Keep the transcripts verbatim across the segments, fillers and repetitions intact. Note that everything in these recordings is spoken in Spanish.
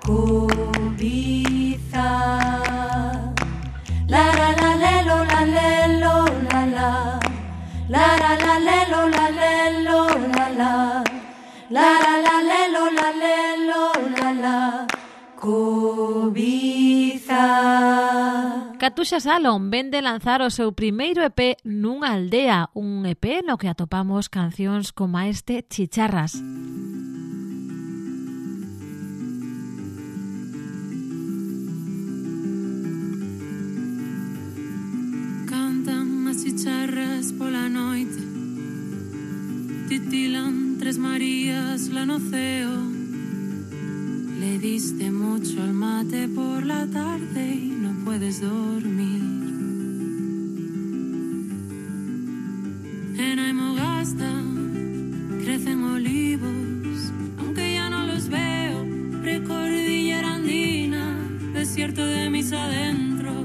cobiza. La la la lelo la lelo la la. La la la lelo la lelo la la. La la la lelo la lelo la la. Cobiza. Catuxa Salom vende lanzar o seu primeiro E P nunha aldea, un E P no que atopamos cancións como este Chicharras. Cantan as chicharras pola noite, titilan tres Marías la no ceo. Le diste mucho al mate por la tarde y no puedes dormir. En Aymogasta crecen olivos, aunque ya no los veo. Precordillera andina, desierto de mis adentros.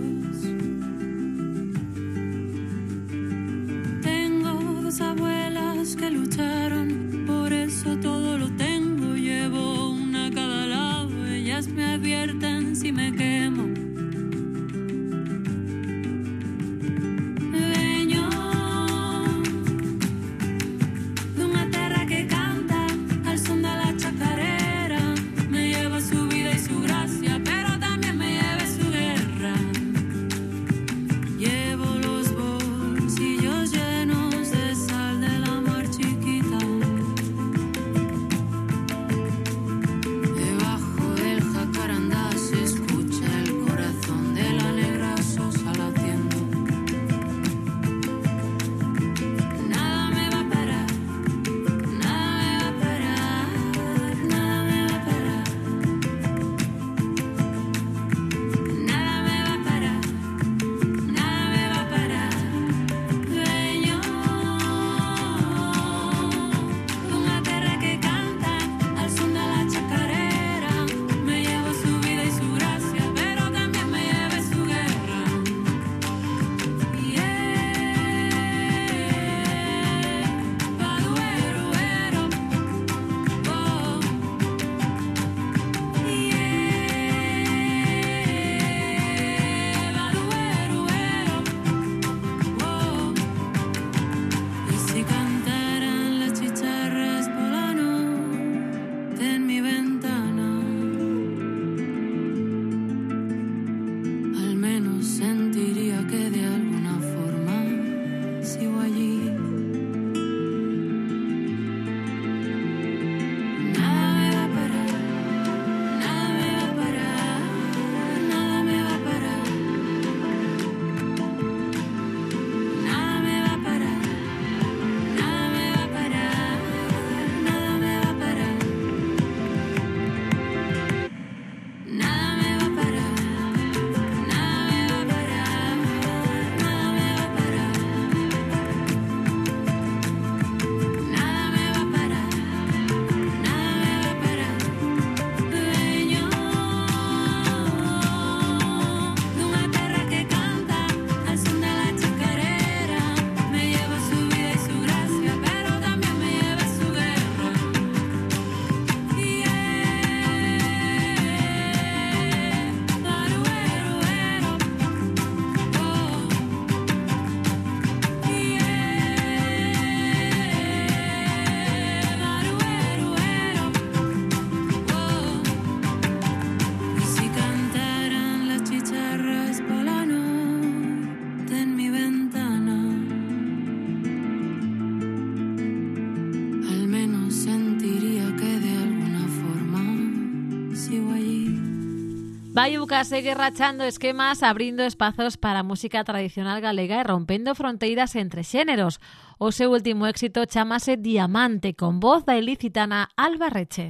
Tengo dos abuelas que lucharon, por eso todo lo tengo. Llevo una a cada lado, ellas me advierten si me quemo. Veño dunha terra que canta al son de la chacarera. Me lleva su vida y su gracia, pero también me lleva su guerra. Llevo los bolsillos llenos de sal de la mar chiquita. Debajo del jacarandá se escucha el corazón de la negra sosa latiendo. Nada me va a parar, nada me va a parar, nada me va a parar. Nada me va a parar, nada me va a parar. Veño dunha terra que canta al son de la chacarera. Me lleva su vida y su gracia, pero también me lleva su guerra. Yeah, Baduero, ero, oh. Yeah, Baduero, ero, oh. Y si cantaran las chicharras pola noite en mi ventana, al menos sentiría que de alguna forma sigo allí. Nada me va a parar, nada me va a parar, nada me va a parar. Nada me va a parar, nada me va a parar, nada me va a parar. Nada me va a parar, nada me va a parar, nada me va a parar. Nada me va a parar, nada me va a parar. Veño dunha terra que canta al son de la chacarera. Me lleva su vida y su gracia, pero también me lleva su guerra. Yeah, Baduero, ero, oh. Yeah, Baduero, ero, oh. Y si cantaran las chicharras pola noite en mi ventana, al menos sentiría que de alguna forma sigo allí. Baiuca segue rachando esquemas, abrindo espazos para a música tradicional galega e rompendo fronteiras entre xéneros. O seu último éxito chamase Diamante, con voz da ilicitana Alba Reche.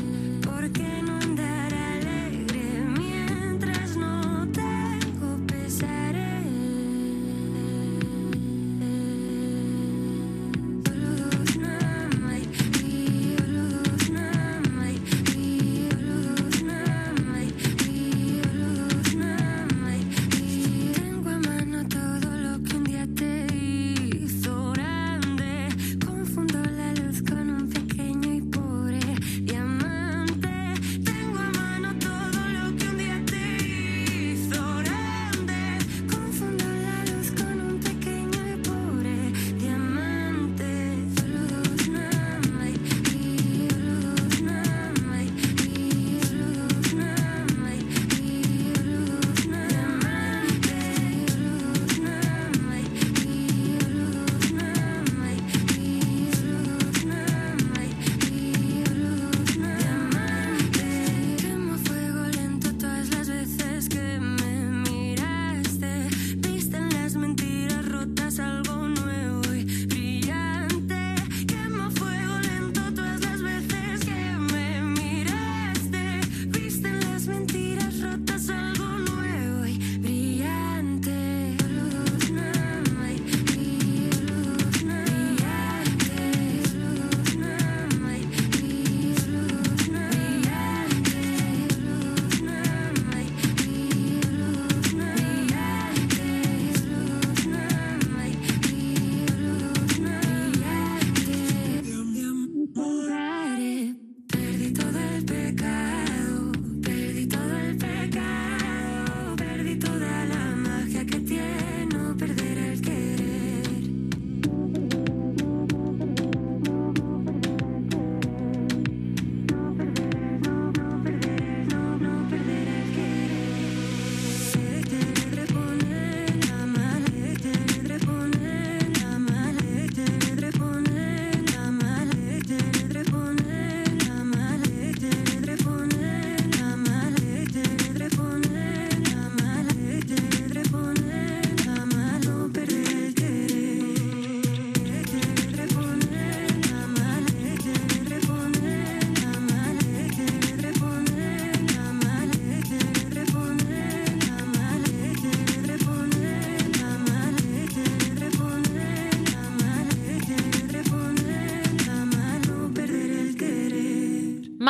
¿Por qué no andar alegre mientras no tengo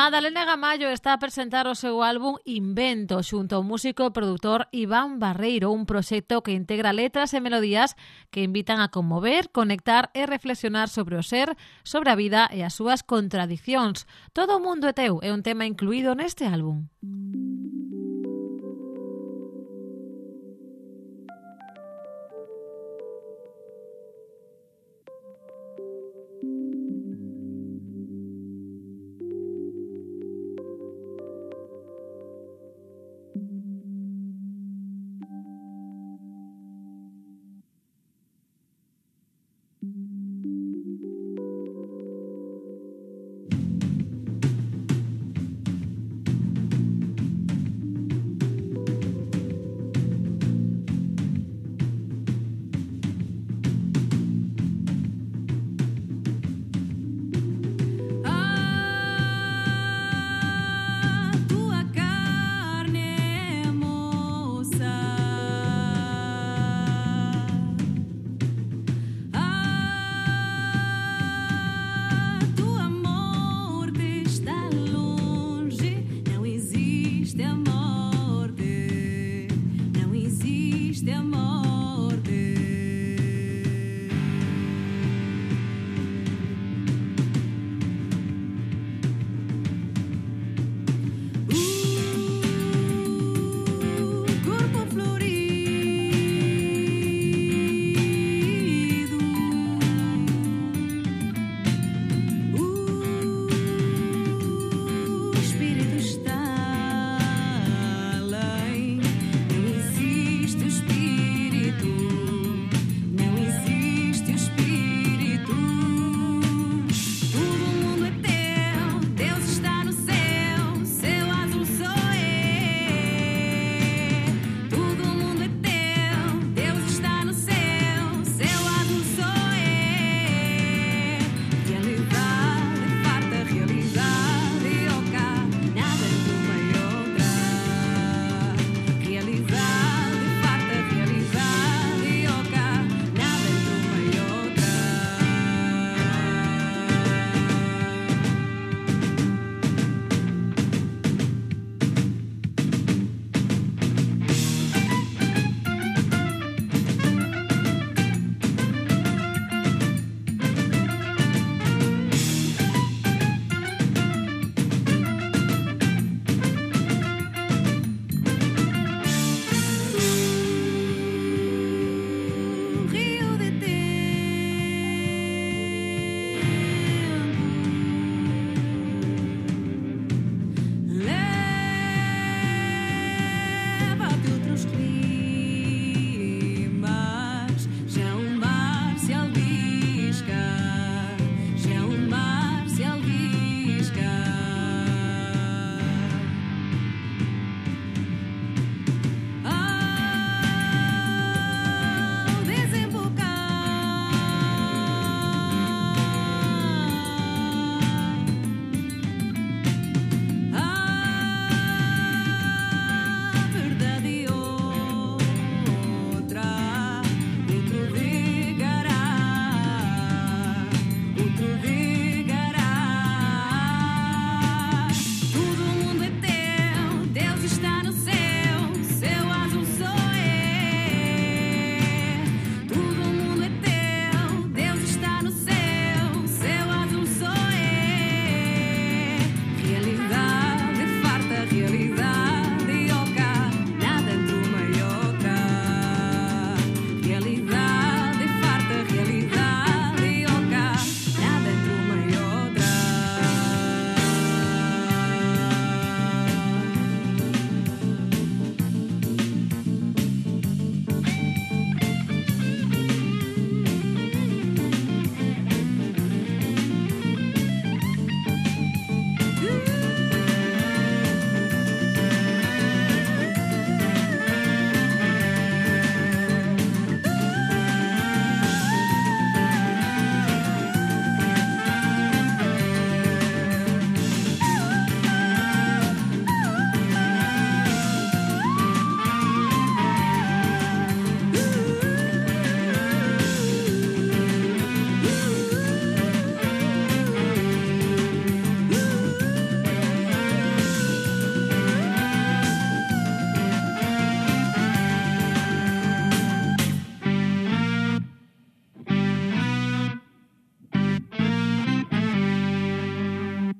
Madalena Gamallo está a presentar o seu álbum Invento xunto ao músico e produtor Iván Barreiro, un proxecto que integra letras e melodías que invitan a conmover, conectar e reflexionar sobre o ser, sobre a vida e as súas contradicións. Todo o mundo é teu é un tema incluído neste álbum.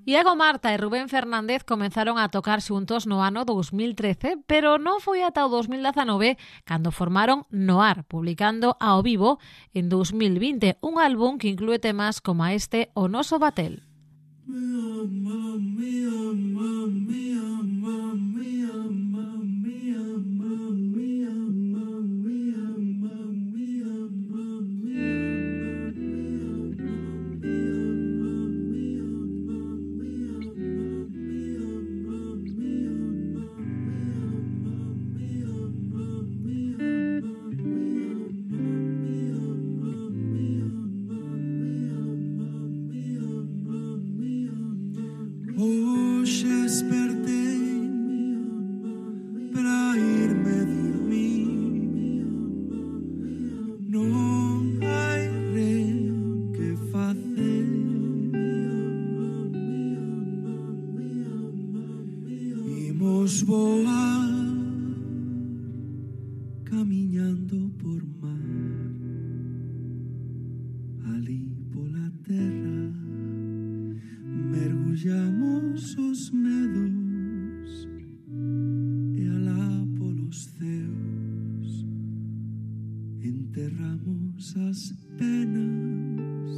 Iago Marta e Rubén Fernández comenzaron a tocar xuntos no ano dos mil trece, pero non foi ata o dos mil dezanove cando formaron Noar, publicando ao vivo en dos mil vinte un álbum que inclúe temas como este O Noso Batel. Hoxe despertei para irme dormir. Non hai ren que facer. Imos voar camiñando por mar, ali pola terra. Mergullamos os medos e alá polos ceus enterramos as penas.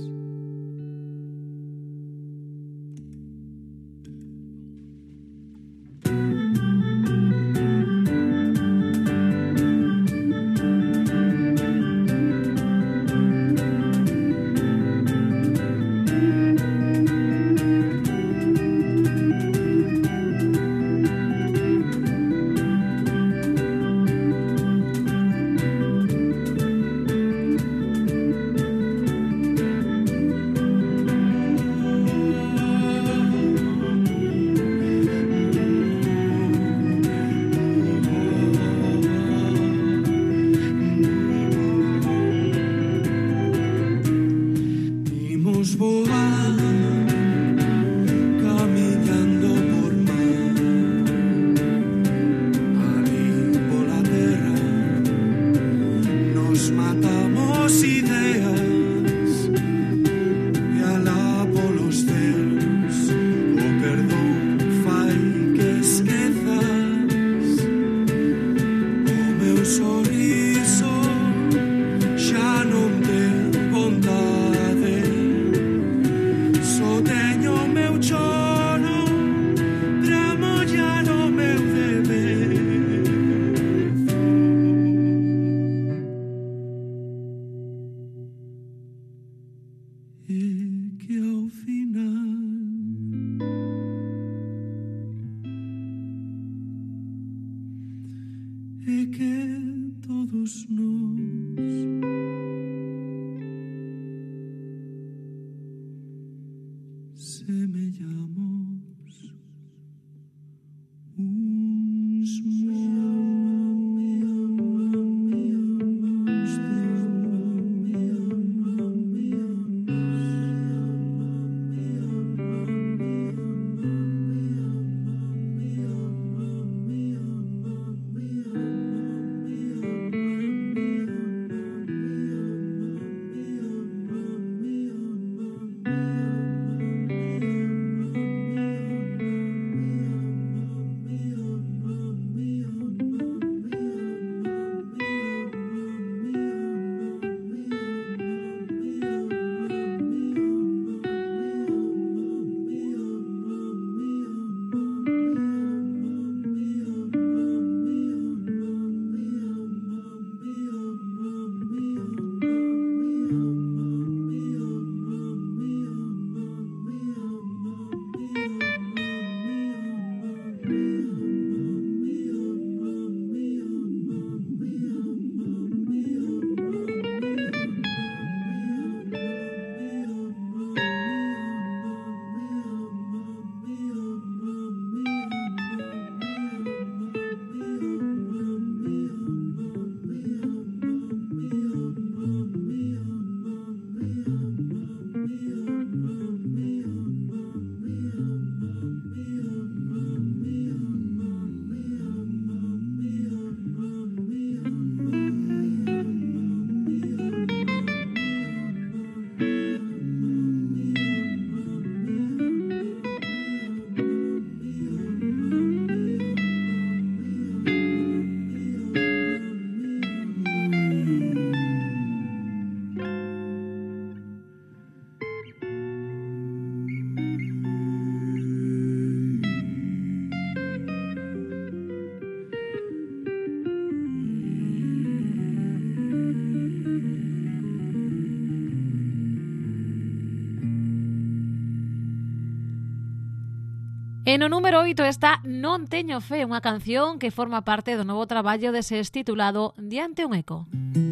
E no número oito está Non teño fe, unha canción que forma parte do novo traballo de SES titulado Diante un eco.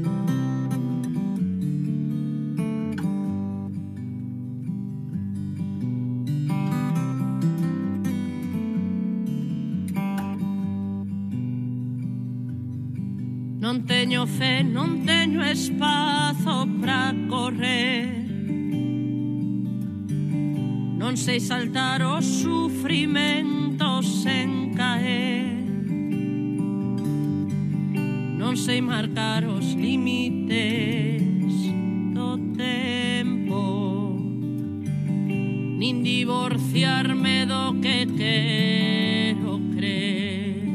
Non teño fe, non teño espazo para correr. Non sei saltar os sufrimentos sen caer. Non sei marcar os límites do tempo, nin divorciarme do que quero crer.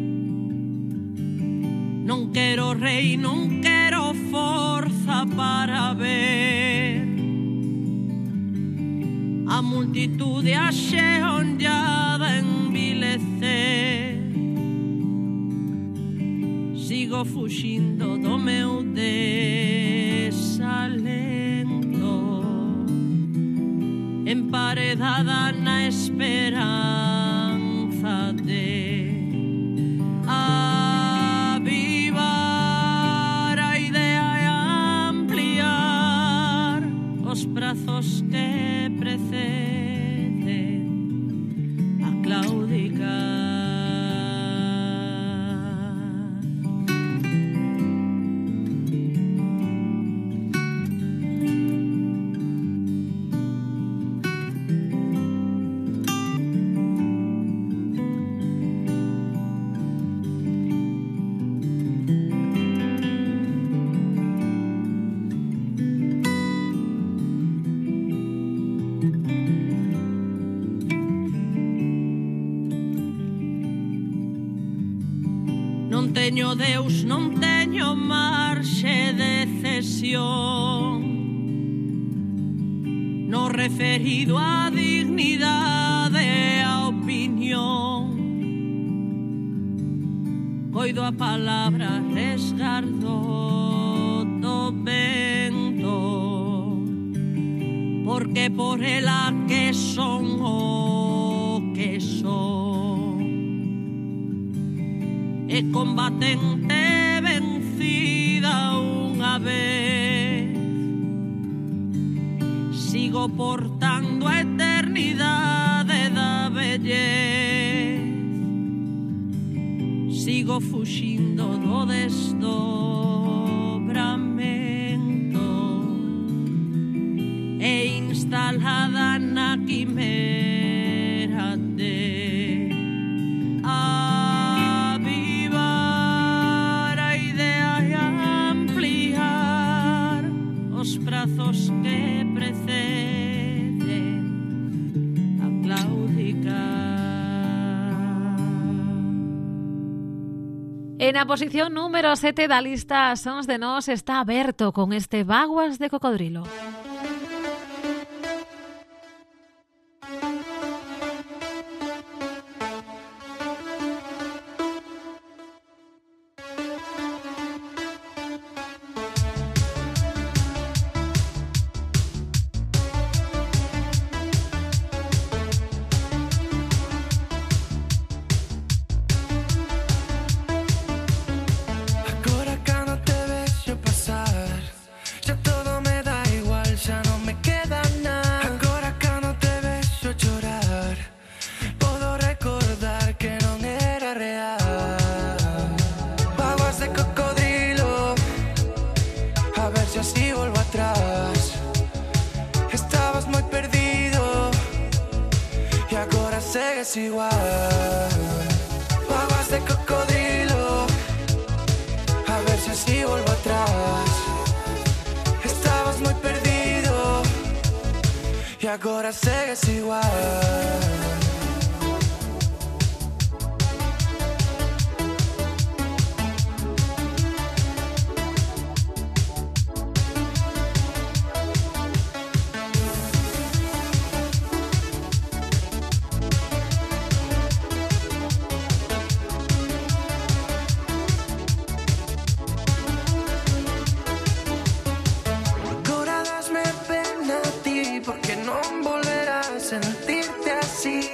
Non quero rei, non quero forza para ver a multitude axeonllada envilecer. Sigo fuxindo do meu desalento, emparedada na esperanza de avivar a idea e ampliar os brazos que preceden a claudicar. Non teño Deus, non teño marxe de cesión no referido á dignidade e á opinión. Coido a palabra resgardo do vento, porque por ela que son o que son. E combatente vencida unha vez, sigo portando a eternidade da vellez. Sigo fuxindo do desdobramento e instalada na quimera de os brazos que preceden a claudicar. En a posición número sete da lista Sons de Nós está Berto con este Vaguas de Cocodrilo. Igual, babas de cocodrilo, a ver si así vuelvo atrás. Estabas muy perdido y ahora sigues igual. Porque non volverás a sentirte así.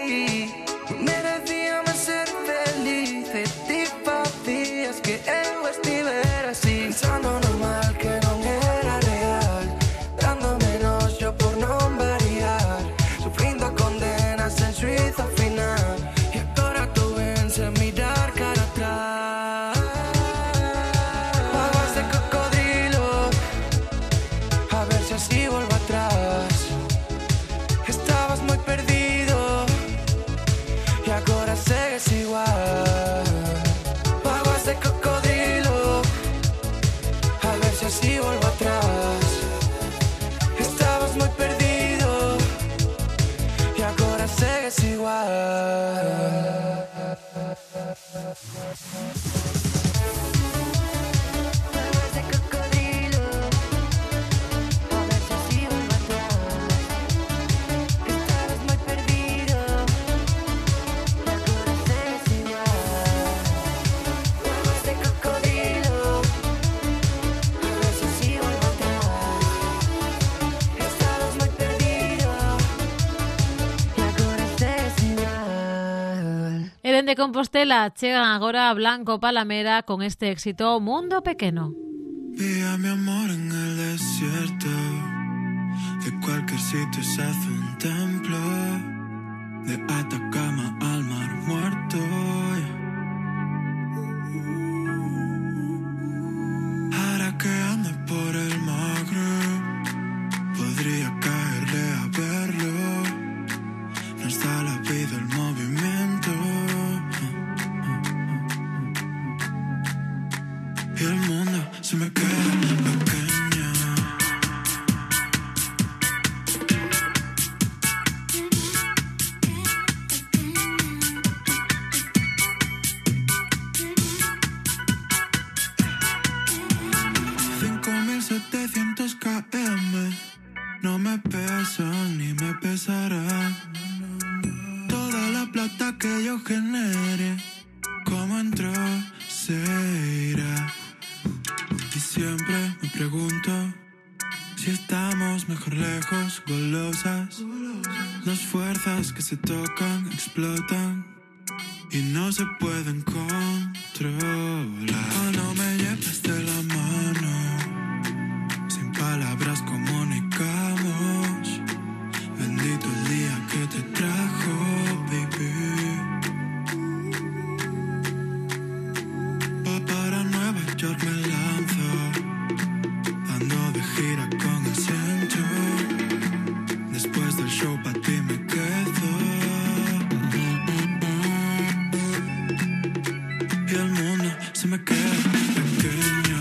De Compostela chegan agora a Blanco Palamera con este éxito Mundo Pequeno. Vi a mi amor en el desierto, de cualquier sitio se hace un templo, de Atacama al Mar Muerto. Ahora que ande por el Magreb, podría caerle a verlo. No está la vida, el movimiento. Y el mundo se me queda pequeño. cinco mil setecientos kilómetros no me pesan ni me pesarán. Toda la plata que yo genere, como entró, se irá. Y siempre me pregunto si estamos mejor lejos, golosas. Dos fuerzas que se tocan, explotan y no se pueden controlar. Cuando me llevas de la mano, sin palabras comunicamos. Bendito el día que te trajo, baby. Para Nueva York me lanzo, ando de gira con el centro. Después del show pa' ti me quedo. Y el mundo se me queda pequeño.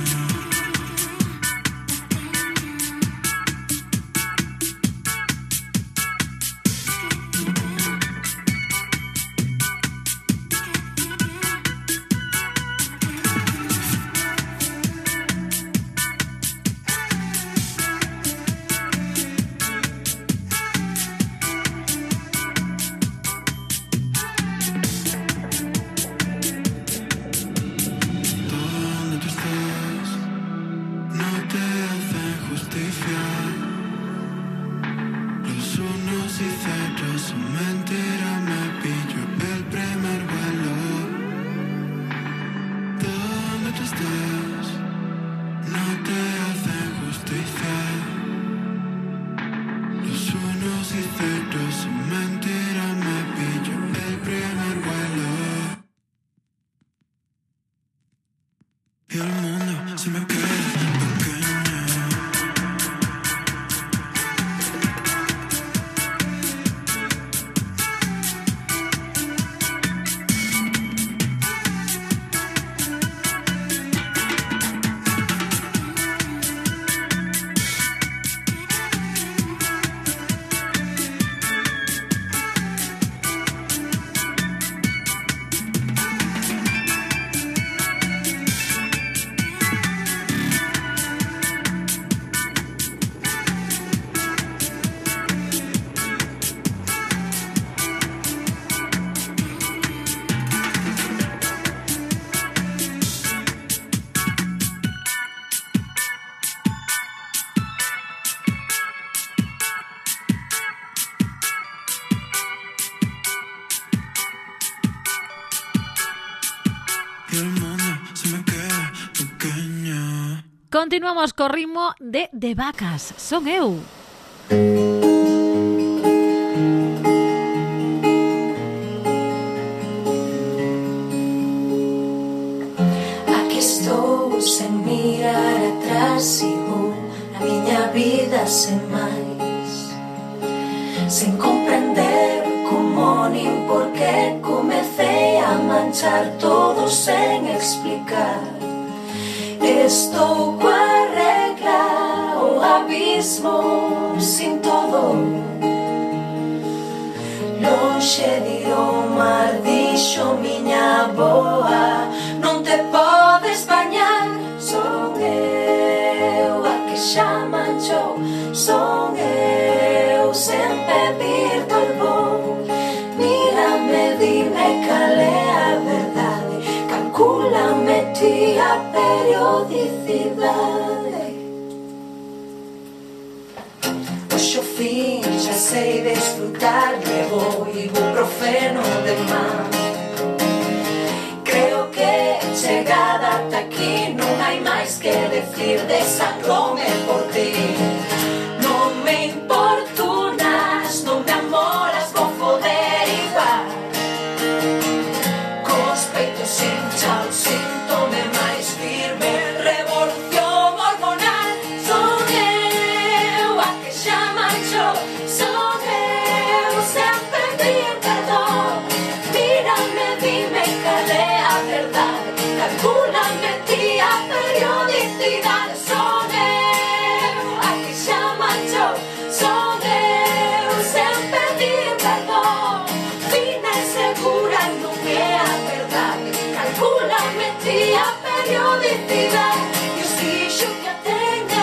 Continuamos co ritmo de De Vacas, son eu. Aquí estou sen mirar atrás, sigo a miña vida sen máis, sen comprender como nin por que comecei a manchar todo sen explicar. Estou coa regla, o abismo sin todo, lonxe de o mar de dixo miña boa, non te podes bañar. Son eu a que chaman yo, son eu sen pedir perdón. Mírame, dime cal é a verdade, calcúlame ti a periodicidade. Oxo fin, xa sei desfrutar, levo ibuprofeno de man. Creo que chegada ata aquí non hai máis que decir, desangrome por ti. Non me importunas, non me amoras, vou foder igual. Cos peitos hinchados, síntome máis firme, revolución hormonal. Son eu a que chaman yo, son eu sen pedir perdón. Mírame, dime cal é a verdade, calcúlame ti a periodicidade. Son eu a que chaman yo, son eu sen pedir perdón. Fina e segura non é a verdade, calcúlame ti a periodicidade. E os dixo que a teña,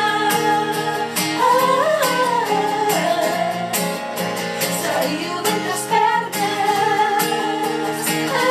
saiu dentre as pernas.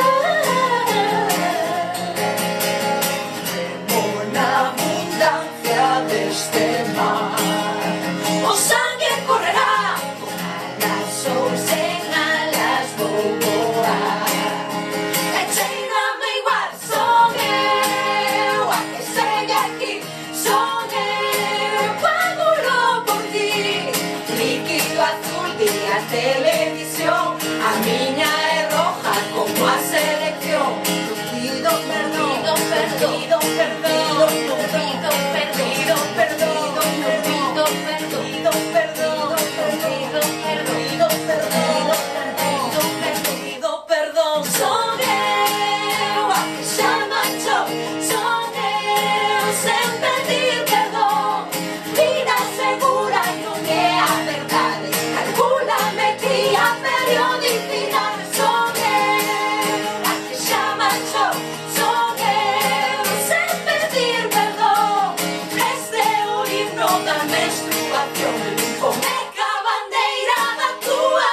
Remo na abundancia deste mar, o sangue correrá, con alas ou sen alas vou voar. E cheirame igual, son eu a que segue aquí, son eu pagulo por ti. Líquido azul di a televisión, a miña é roja como a selección. Pido perdón, pido perdón, pido perdón, pido perdón, pido perdón, pido perdón, pido perdón, pido perdón, pido perdón. Son eu a que chaman yo, son eu sen pedir perdón. Vida segura non é a verdade, calcúlame ti a periodicidade. Son eu a que chaman yo, son eu sen pedir perdón. Este é o himno da menstruación, fomeca a bandeira da túa.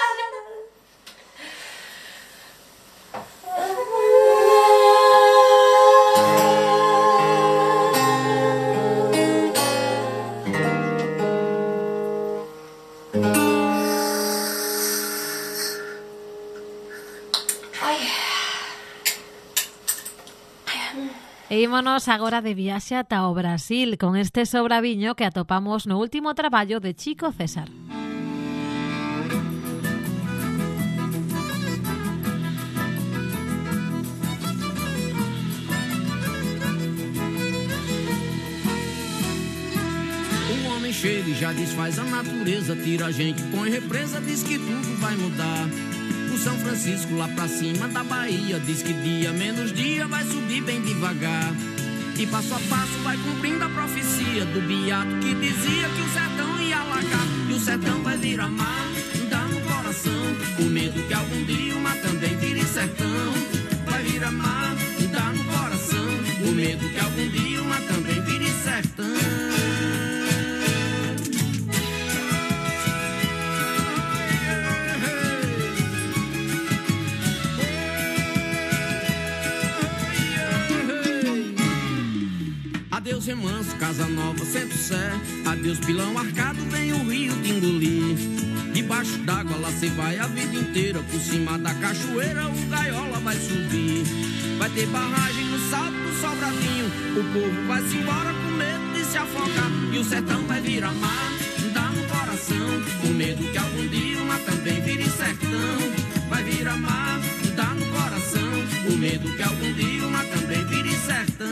E ímonos agora de viaxe ata o Brasil con este sobraviño que atopamos no último traballo de Chico César. O homem chega e já desfaz a natureza, tira a gente, põe represa, diz que tudo vai mudar. O São Francisco lá pra cima da Bahia diz que dia menos dia vai subir bem devagar. E passo a passo vai cumprindo a profecia do beato que dizia que o sertão ia alagar. E o sertão vai virar mar, dá no coração, com medo que algum dia o mar também vire sertão. Vai virar mar, dá no coração, com medo que algum dia o mar também vire sertão. Adeus remanso, casa nova, sempre sé. Adeus pilão arcado, vem o rio te engolir. Debaixo d'água lá cê vai a vida inteira. Por cima da cachoeira o gaiola vai subir. Vai ter barragem no salto do Sobradinho. O povo vai se embora com medo de se afogar. E o sertão vai virar mar, dá no coração, com medo que algum dia o mar também vire sertão. Vai virar mar, dá no coração, com medo que algum dia o mar também vire sertão.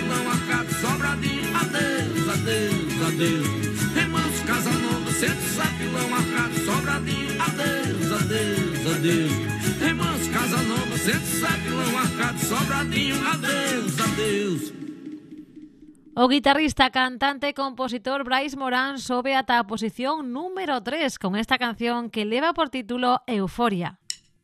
pilão, Arcade Sobradinho, adeus, adeus, adeus. Irmãos Casanova, centro sapilão, Arcade Sobradinho, adeus, adeus, adeus. Irmãos Casanova, centro sapilão, Arcade Sobradinho, adeus, adeus. O guitarrista, cantante, compositor Brais Morán sobe ata a posición número tres con esta canción que lleva por título Euforia.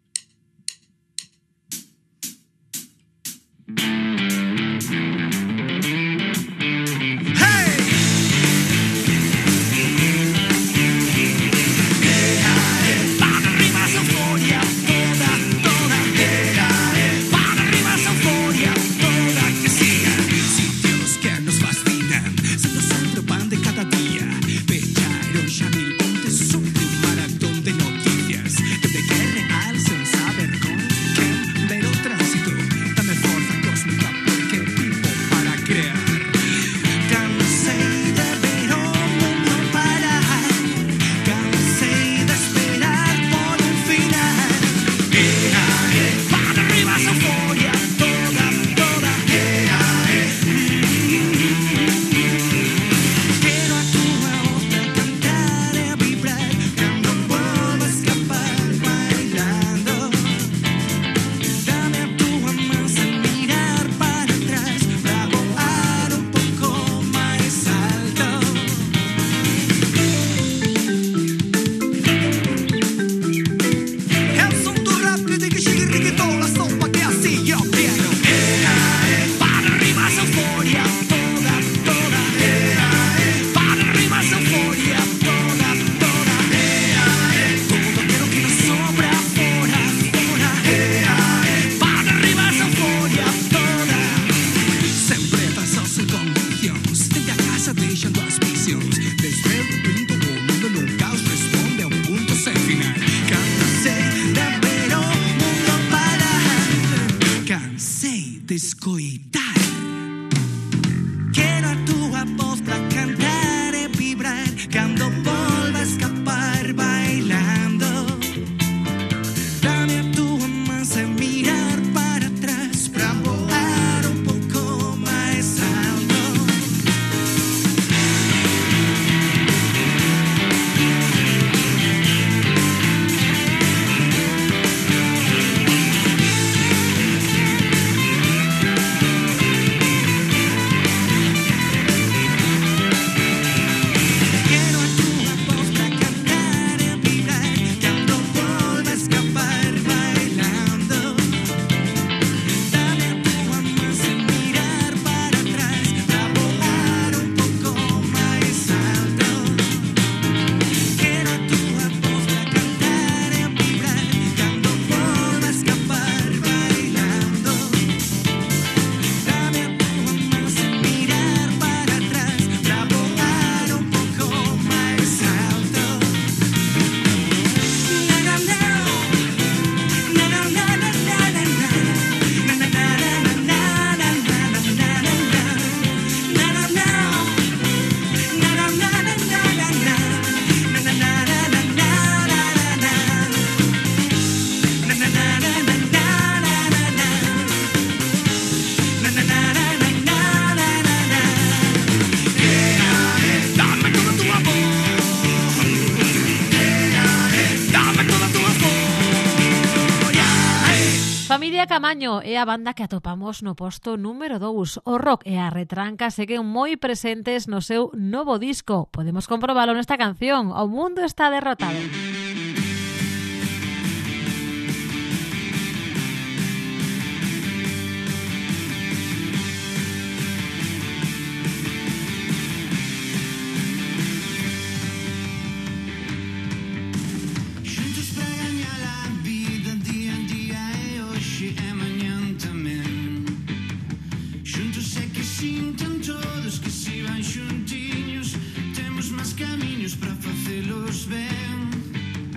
Familia Camaño é a banda que atopamos no posto número dous. O rock e a retranca seguen moi presentes no seu novo disco. Podemos comprobalo nesta canción, O mundo está derrotado. Xuntiños, temos máis camiños para facelos ben.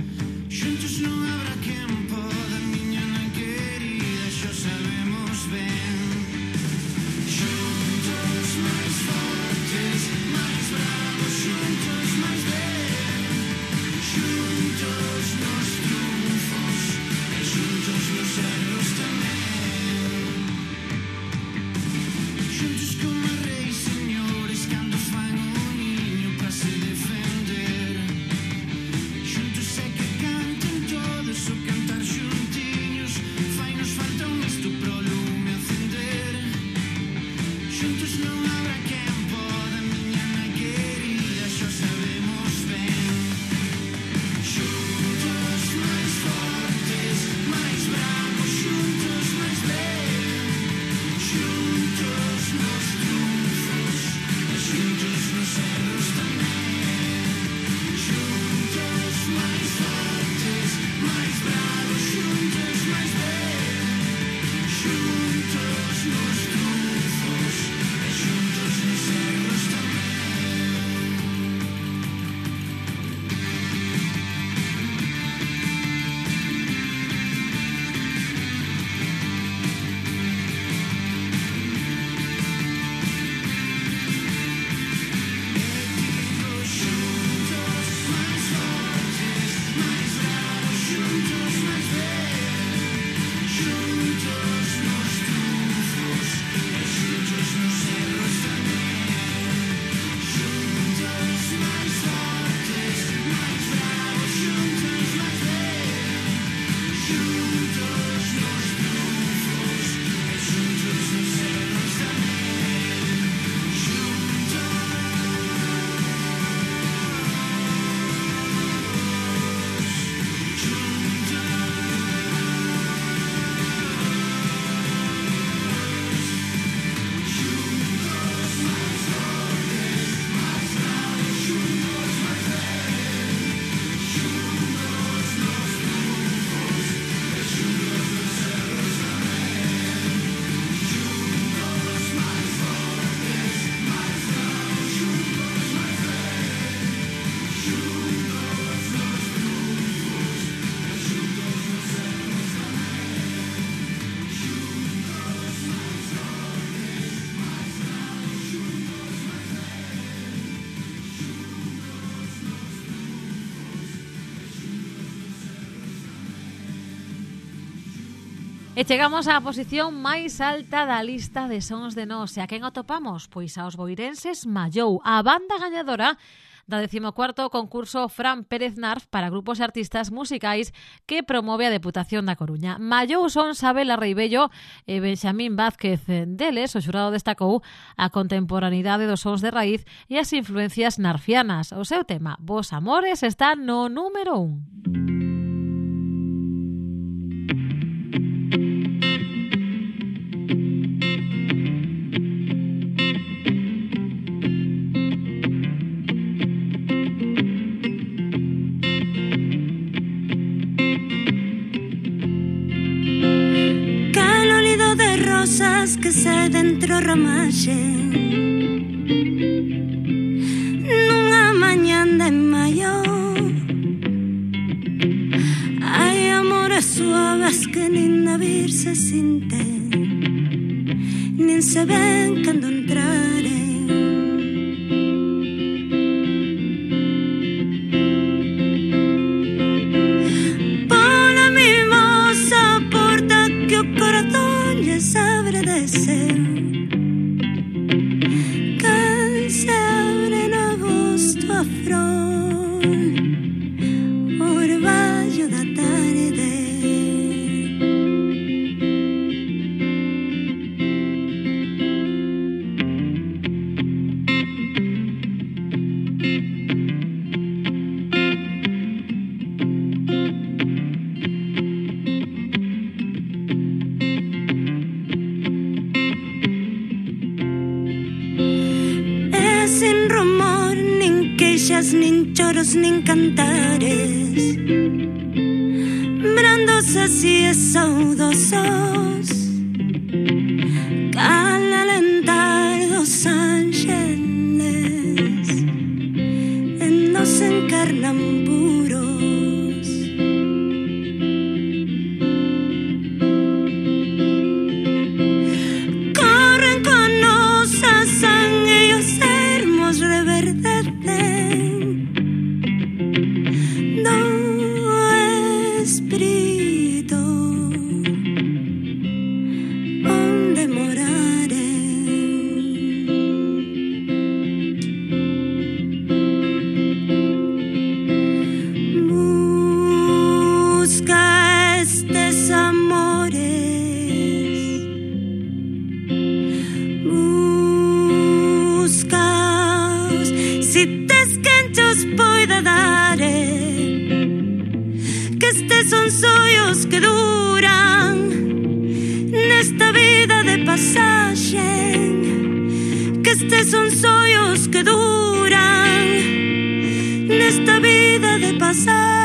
E chegamos á posición máis alta da lista de sons de nós. E a quen atopamos? Pois aos boirenses Mallou, a banda gañadora da decimocuarto concurso Fran Pérez Narf para grupos e artistas musicais que promove a Deputación da Coruña. Mallou son Sabela Reibello e Benxamín Vázquez. Deles, o xurado destacou a contemporaneidade dos sons de raíz e as influencias narfianas. O seu tema, Vos Amores, está no número un. Que se dentro ramaxen nunha mañan de maio. Hai amores suaves que nin na vir se sinten, nin se ven cando entraren. Pola mimosa porta que o corazón lle abre de ser, que se abre en agosto a flor, orvallo da tarde. Nin choros, nin cantares, brandos así e saudosos, cal alentar dos ángeles en nos encarnan puros. Corren con nosa sangue e os ermos reverdecen espírito onde morarem. Busca estes amores, buscaos si tes quen chos poida dare. Estes son sonhos que duran nesta vida de pasaxen, que estes son sonhos que duran nesta vida de pasaxen.